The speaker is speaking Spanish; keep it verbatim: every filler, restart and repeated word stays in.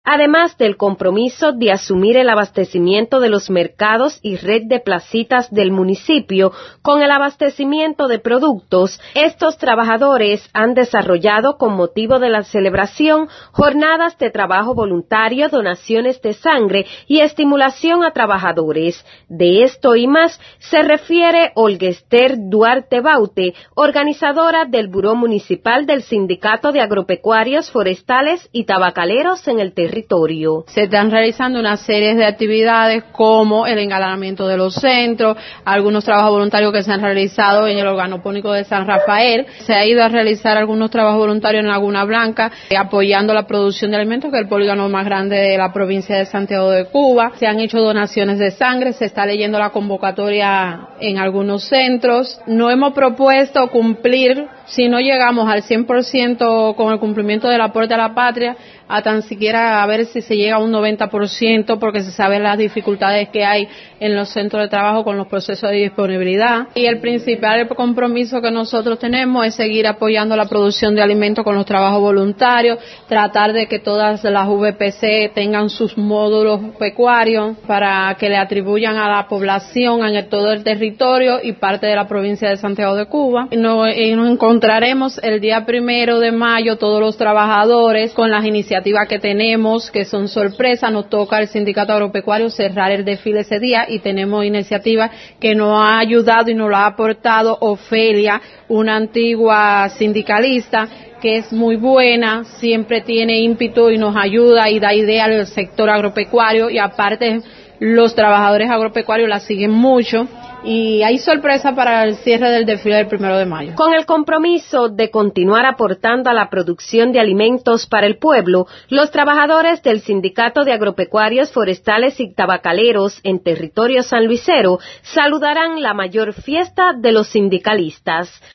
Además del compromiso de asumir el abastecimiento de los mercados y red de placitas del municipio con el abastecimiento de productos, estos trabajadores han desarrollado con motivo de la celebración jornadas de trabajo voluntario, donaciones de sangre y estimulación a trabajadores. De esto y más se refiere Olga Esther Duarte Baute, organizadora del Buró Municipal del Sindicato de Agropecuarios, Forestales y Tabacaleros en el territorio. Territorio. Se están realizando una serie de actividades como el engalanamiento de los centros, algunos trabajos voluntarios que se han realizado en el organopónico de San Rafael, se ha ido a realizar algunos trabajos voluntarios en Laguna Blanca, eh, apoyando la producción de alimentos, que es el polígono más grande de la provincia de Santiago de Cuba, se han hecho donaciones de sangre, se está leyendo la convocatoria en algunos centros. No hemos propuesto cumplir, si no llegamos al cien por ciento con el cumplimiento del aporte a la patria, a tan siquiera a ver si se llega a un noventa por ciento, porque se saben las dificultades que hay en los centros de trabajo con los procesos de disponibilidad. Y el principal compromiso que nosotros tenemos es seguir apoyando la producción de alimentos con los trabajos voluntarios, tratar de que todas las V P C tengan sus módulos pecuarios para que le atribuyan a la población en el, todo el territorio y parte de la provincia de Santiago de Cuba. Y nos, y nos encontraremos el día primero de mayo todos los trabajadores con las iniciativas que tenemos, que son sorpresas. Nos toca al Sindicato Agropecuario cerrar el desfile ese día y tenemos iniciativas que nos ha ayudado y nos lo ha aportado Ofelia, una antigua sindicalista que es muy buena, siempre tiene ímpetu y nos ayuda y da idea al sector agropecuario, y aparte los trabajadores agropecuarios la siguen mucho. Y hay sorpresa para el cierre del desfile del primero de mayo. Con el compromiso de continuar aportando a la producción de alimentos para el pueblo, los trabajadores del Sindicato de Agropecuarios, Forestales y Tabacaleros en territorio sanluisero saludarán la mayor fiesta de los sindicalistas.